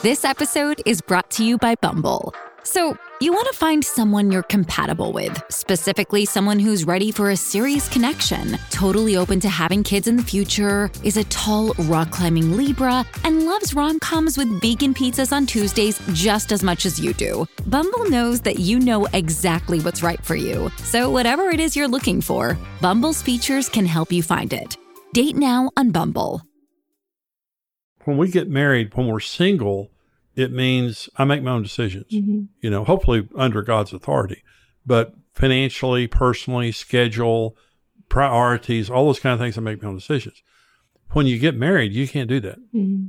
This episode is brought to you by Bumble. So, you want to find someone you're compatible with, specifically someone who's ready for a serious connection, totally open to having kids in the future, is a tall, rock-climbing Libra, and loves rom-coms with vegan pizzas on Tuesdays just as much as you do. Bumble knows that you know exactly what's right for you. So whatever it is you're looking for, Bumble's features can help you find it. Date now on Bumble. When we get married, when we're single, it means I make my own decisions, hopefully under God's authority, but financially, personally, schedule, priorities, all those kind of things, I make my own decisions. When you get married, you can't do that. Mm-hmm.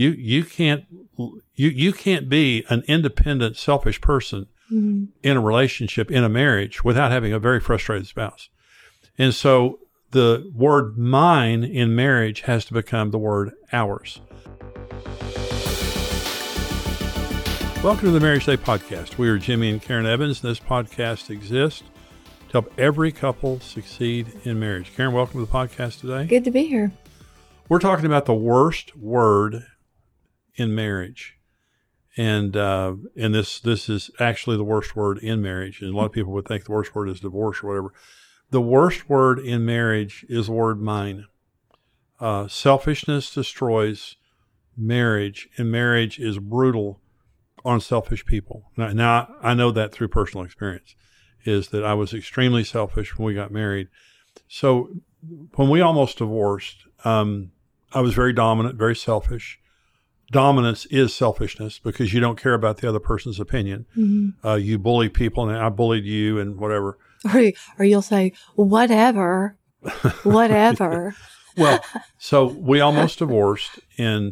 You can't be an independent, selfish person in a relationship, in a marriage, without having a very frustrated spouse. And so the word mine in marriage has to become the word ours. Welcome to the Marriage Day Podcast. We are Jimmy and Karen Evans, and this podcast exists to help every couple succeed in marriage. Karen, welcome to the podcast today. Good to be here. We're talking about the worst word in marriage. And this is actually the worst word in marriage. And a lot of people would think the worst word is divorce or whatever. The worst word in marriage is the word mine. Selfishness destroys marriage, and marriage is brutal on selfish people. Now, I know that through personal experience, is that I was extremely selfish when we got married. So when we almost divorced, I was very dominant, very selfish. Dominance is selfishness because you don't care about the other person's opinion. Mm-hmm. You bully people, and I bullied you and whatever. Or you'll say, whatever. Well, so we almost divorced, and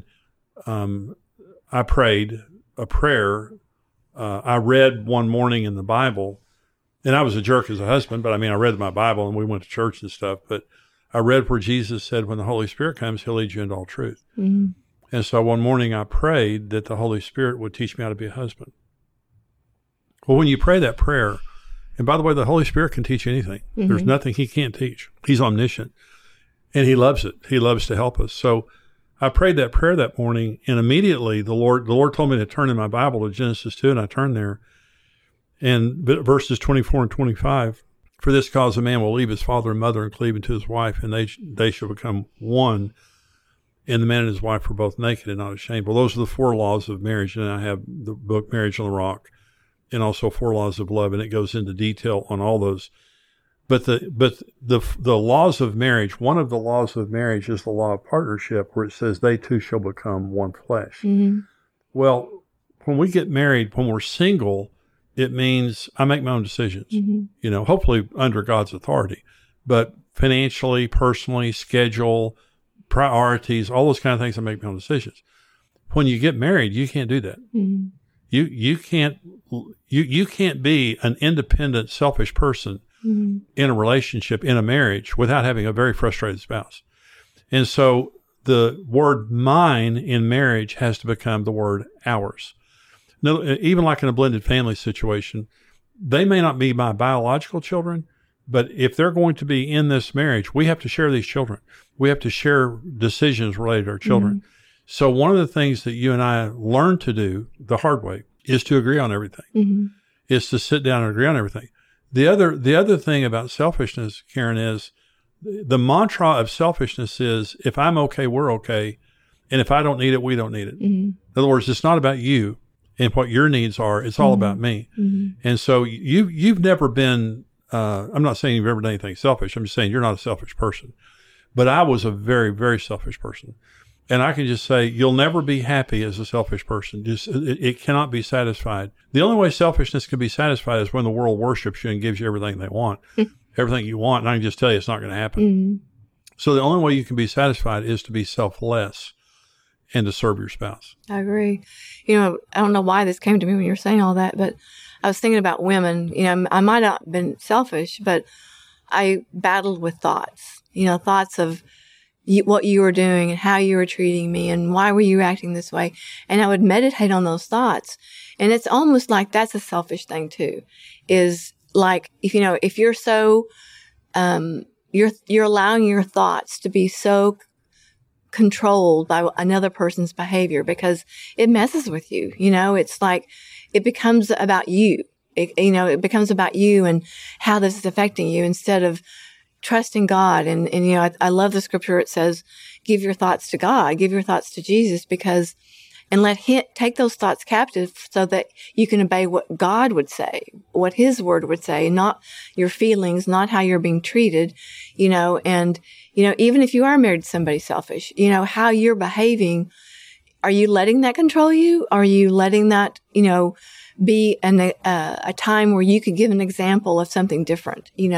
I prayed a prayer. I read one morning in the Bible, and I was a jerk as a husband, but I read my Bible and we went to church and stuff, but I read where Jesus said, when the Holy Spirit comes, he'll lead you into all truth. Mm-hmm. And so one morning I prayed that the Holy Spirit would teach me how to be a husband. Well, when you pray that prayer, and by the way, the Holy Spirit can teach anything. Mm-hmm. There's nothing he can't teach. He's omniscient, and he loves it. He loves to help us. So I prayed that prayer that morning, and immediately the Lord told me to turn in my Bible to Genesis 2, and I turned there. And verses 24 and 25, for this cause a man will leave his father and mother and cleave unto his wife, and they shall become one. And the man and his wife were both naked and not ashamed. Well, those are the 4 laws of marriage, and I have the book Marriage on the Rock, and also 4 laws of love, and it goes into detail on all those. But the laws of marriage, one of the laws of marriage is the law of partnership, where it says they two shall become one flesh. Mm-hmm. Well, when we get married, when we're single, it means I make my own decisions, hopefully under God's authority, but financially, personally, schedule, priorities, all those kind of things, I make my own decisions. When you get married, you can't do that. Mm-hmm. You can't be an independent, selfish person in a relationship, in a marriage, without having a very frustrated spouse. And so the word mine in marriage has to become the word ours. Now, even like in a blended family situation, they may not be my biological children, but if they're going to be in this marriage, we have to share these children. We have to share decisions related to our children. Mm-hmm. So one of the things that you and I learned to do the hard way is to agree on everything, is to sit down and agree on everything. The other thing about selfishness, Karen, is the mantra of selfishness is, if I'm okay, we're okay. And if I don't need it, we don't need it. Mm-hmm. In other words, it's not about you and what your needs are. It's all about me. Mm-hmm. And so you've never been, I'm not saying you've ever done anything selfish. I'm just saying you're not a selfish person. But I was a very, very selfish person. And I can just say, you'll never be happy as a selfish person. It cannot be satisfied. The only way selfishness can be satisfied is when the world worships you and gives you everything they want, everything you want. And I can just tell you it's not going to happen. Mm-hmm. So the only way you can be satisfied is to be selfless and to serve your spouse. I agree. I don't know why this came to me when you were saying all that, but I was thinking about women. I might not have been selfish, but I battled with thoughts, thoughts of what you were doing and how you were treating me and why were you acting this way. And I would meditate on those thoughts. And it's almost like that's a selfish thing too, is like, if you're so, you're allowing your thoughts to be so controlled by another person's behavior, because it messes with you. It's like it becomes about you. It becomes about you and how this is affecting you instead of trusting God. And I love the scripture. It says, give your thoughts to God, give your thoughts to Jesus, and let Him take those thoughts captive so that you can obey what God would say, what His word would say, not your feelings, not how you're being treated, and, even if you are married to somebody selfish, how you're behaving, are you letting that control you? Are you letting that, be a time where you could give an example of something different, do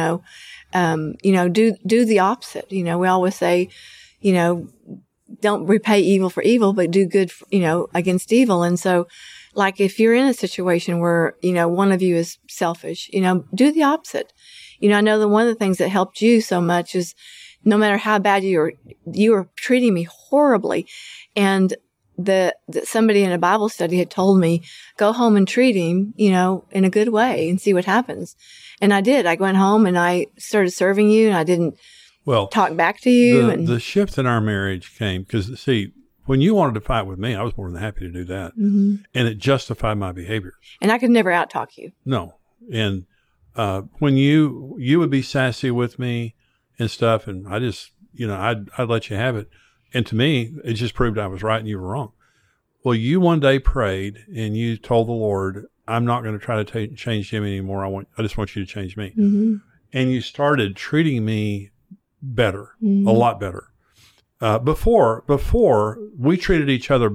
the opposite. We always say, don't repay evil for evil, but do good, against evil. And so, like, if you're in a situation where, one of you is selfish, do the opposite. I know that one of the things that helped you so much is no matter how bad you were treating me horribly. And that somebody in a Bible study had told me, go home and treat him, in a good way and see what happens. And I did. I went home and I started serving you, and I didn't talk back to you. The shift in our marriage came because, see, when you wanted to fight with me, I was more than happy to do that. Mm-hmm. And it justified my behaviors. And I could never out-talk you. No. And when you would be sassy with me and stuff, and I just, I'd let you have it. And to me, it just proved I was right and you were wrong. Well, you one day prayed and you told the Lord, I'm not going to try to change Jimmy anymore. I just want you to change me. Mm-hmm. And you started treating me better, a lot better. Before we treated each other,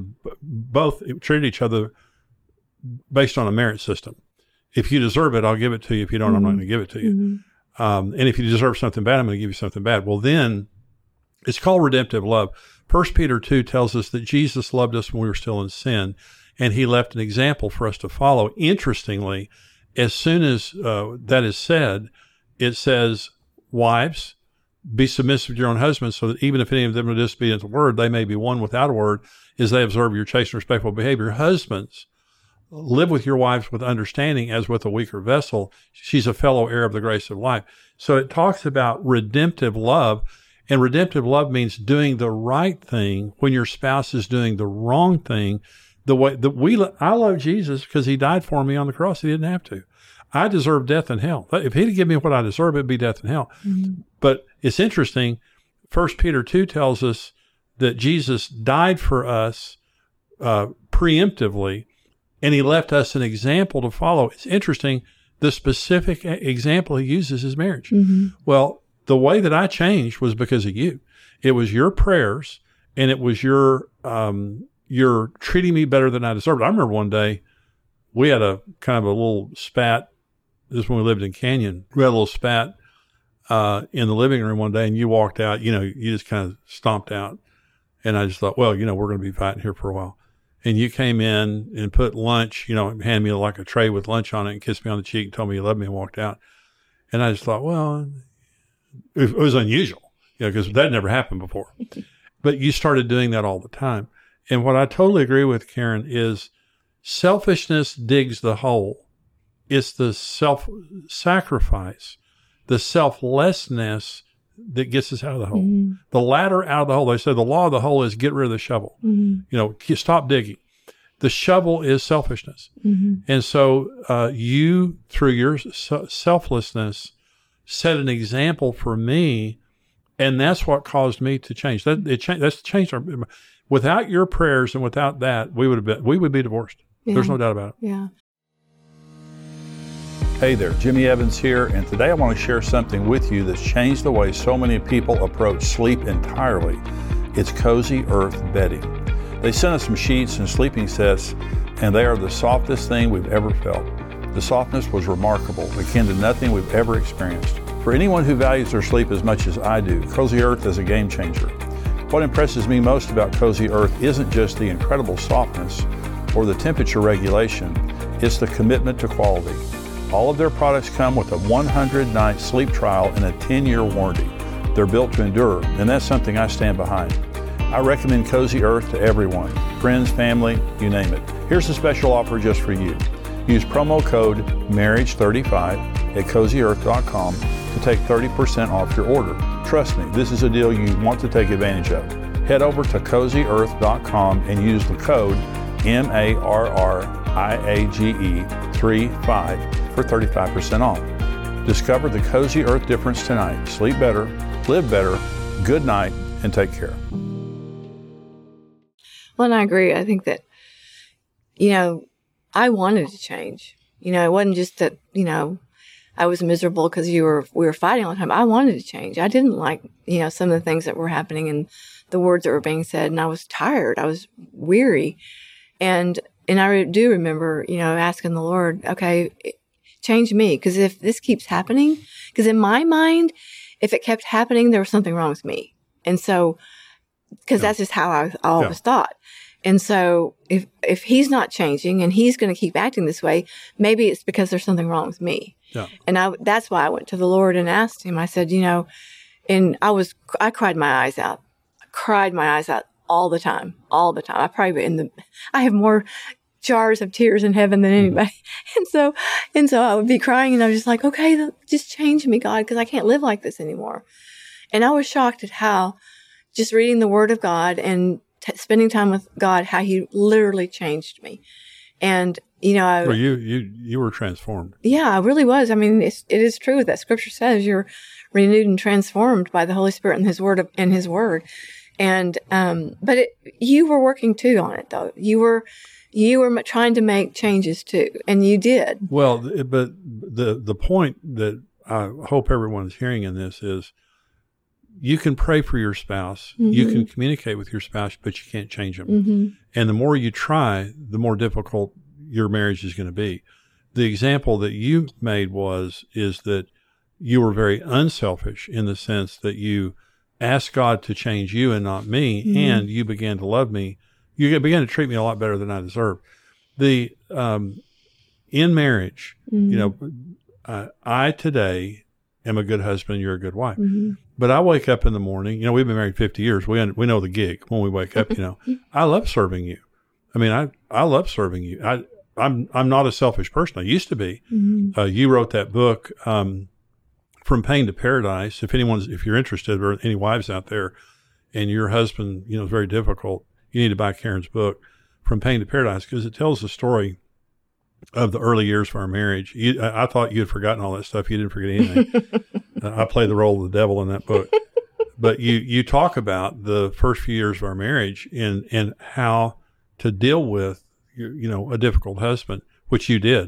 based on a merit system. If you deserve it, I'll give it to you. If you don't, I'm not going to give it to you. Mm-hmm. And if you deserve something bad, I'm going to give you something bad. Well, then it's called redemptive love. 1 Peter 2 tells us that Jesus loved us when we were still in sin, and He left an example for us to follow. Interestingly, as soon as that is said, it says, wives, be submissive to your own husbands, so that even if any of them are disobedient to the word, they may be won without a word, as they observe your chaste and respectful behavior. Husbands, live with your wives with understanding as with a weaker vessel. She's a fellow heir of the grace of life. So it talks about redemptive love, and redemptive love means doing the right thing when your spouse is doing the wrong thing. The way that I love Jesus because He died for me on the cross. He didn't have to. I deserve death and hell. If He'd given me what I deserve, it'd be death and hell. Mm-hmm. But it's interesting. 1 Peter 2 tells us that Jesus died for us preemptively, and He left us an example to follow. It's interesting. The specific example He uses is marriage. Mm-hmm. Well, the way that I changed was because of you. It was your prayers, and it was your treating me better than I deserved. I remember one day we had a kind of a little spat. This is when we lived in Canyon. We had a little spat in the living room one day, and you walked out. You just kind of stomped out. And I just thought, well, we're going to be fighting here for a while. And you came in and put lunch, handed me like a tray with lunch on it and kissed me on the cheek and told me you loved me and walked out. And I just thought, well, it was unusual, because that never happened before. But you started doing that all the time. And what I totally agree with, Karen, is selfishness digs the hole. It's the self-sacrifice, the selflessness that gets us out of the hole. Mm-hmm. The ladder out of the hole. They say the law of the hole is get rid of the shovel. Mm-hmm. Stop digging. The shovel is selfishness. Mm-hmm. And so you, through your selflessness, set an example for me, and that's what caused me to change. That's changed our. Without your prayers and without that, we would be divorced. Yeah. There's no doubt about it. Yeah. Hey there, Jimmy Evans here, and today I want to share something with you that's changed the way so many people approach sleep entirely. It's Cozy Earth bedding. They sent us some sheets and sleeping sets, and they are the softest thing we've ever felt. The softness was remarkable, akin to nothing we've ever experienced. For anyone who values their sleep as much as I do, Cozy Earth is a game changer. What impresses me most about Cozy Earth isn't just the incredible softness or the temperature regulation, it's the commitment to quality. All of their products come with a 100-night sleep trial and a 10-year warranty. They're built to endure, and that's something I stand behind. I recommend Cozy Earth to everyone, friends, family, you name it. Here's a special offer just for you. Use promo code MARRIAGE35 at CozyEarth.com to take 30% off your order. Trust me, this is a deal you want to take advantage of. Head over to CozyEarth.com and use the code MARRIAGE35 for 35% off. Discover the Cozy Earth difference tonight. Sleep better, live better, good night, and take care. Well, and I agree. I think that, I wanted to change. It wasn't just that, I was miserable because we were fighting all the time. I wanted to change. I didn't like, some of the things that were happening and the words that were being said. And I was tired. I was weary. And I do remember, asking the Lord, okay, change me. Because if this keeps happening, because in my mind, if it kept happening, there was something wrong with me. And so, because that's just how I always thought. And so if he's not changing and he's going to keep acting this way, maybe it's because there's something wrong with me. Yeah. And that's why I went to the Lord and asked him. I said, and I cried my eyes out. I cried my eyes out all the time. I have more jars of tears in heaven than anybody. And so I would be crying and I was just like, okay, just change me, God, because I can't live like this anymore. And I was shocked at how just reading the Word of God and spending time with God, how he literally changed me. And, you were transformed. Yeah, I really was. I mean, it is true that Scripture says you're renewed and transformed by the Holy Spirit and His Word. And, but you were working too on it, though. You were trying to make changes too, and you did. Well, but the point that I hope everyone's hearing in this is, you can pray for your spouse, you can communicate with your spouse, but you can't change them. And the more you try, the more difficult your marriage is going to be. The example that you made is that you were very unselfish in the sense that you asked God to change you and not me, and you began to love me. You began to treat me a lot better than I deserved. In marriage, I today am a good husband, you're a good wife. But I wake up in the morning, we've been married 50 years. We know the gig when we wake up, I love serving you. I mean, I love serving you. I'm not a selfish person. I used to be. You wrote that book, From Pain to Paradise. If you're interested, or any wives out there and your husband, is very difficult, you need to buy Karen's book, From Pain to Paradise, because it tells the story of the early years of our marriage. I thought you had forgotten all that stuff. You didn't forget anything. I play the role of the devil in that book. But you talk about the first few years of our marriage and how to deal with, a difficult husband, which you did.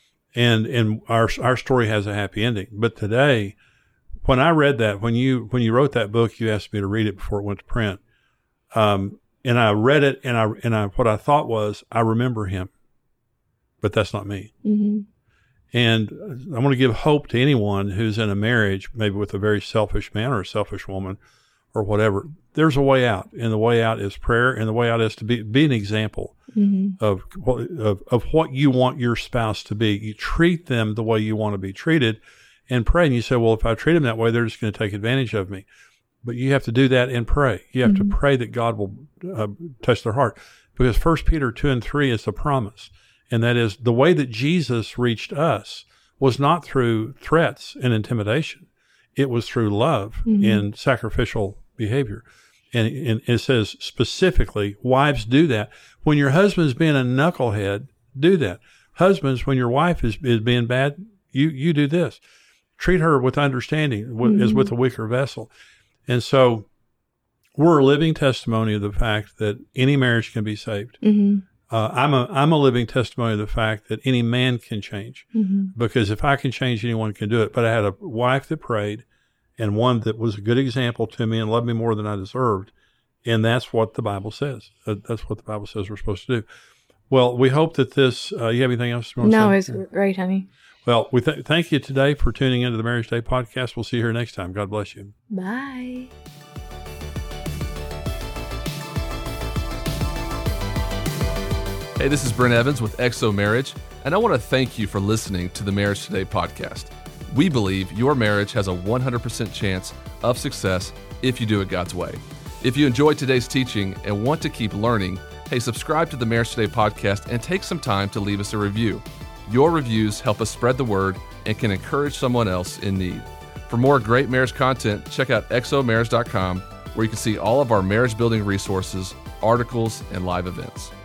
And our story has a happy ending. But today, when I read that, when you wrote that book, you asked me to read it before it went to print. And I read it and what I thought was, I remember him. But that's not me. And I want to give hope to anyone who's in a marriage, maybe with a very selfish man or a selfish woman or whatever. There's a way out, and the way out is prayer, and the way out is to be an example of what you want your spouse to be. You treat them the way you want to be treated and pray. And you say, well, if I treat them that way, they're just going to take advantage of me. But you have to do that and pray. You have to pray that God will touch their heart, because 1 Peter 2:3 is the promise. And that is, the way that Jesus reached us was not through threats and intimidation. It was through love and sacrificial behavior. And it says specifically, wives, do that. When your husband's being a knucklehead, do that. Husbands, when your wife is being bad, you do this. Treat her with understanding, as with a weaker vessel. And so we're a living testimony of the fact that any marriage can be saved. I'm a living testimony of the fact that any man can change, because if I can change, anyone can do it. But I had a wife that prayed, and one that was a good example to me and loved me more than I deserved. And that's what the Bible says. That's what the Bible says we're supposed to do. Well, we hope that this, you have anything else you want to say? No, it's great, honey. Well, we thank you today for tuning into the Marriage Day podcast. We'll see you here next time. God bless you. Bye. Hey, this is Brent Evans with XO Marriage, and I want to thank you for listening to the Marriage Today podcast. We believe your marriage has a 100% chance of success if you do it God's way. If you enjoyed today's teaching and want to keep learning, hey, subscribe to the Marriage Today podcast and take some time to leave us a review. Your reviews help us spread the word and can encourage someone else in need. For more great marriage content, check out xomarriage.com where you can see all of our marriage building resources, articles, and live events.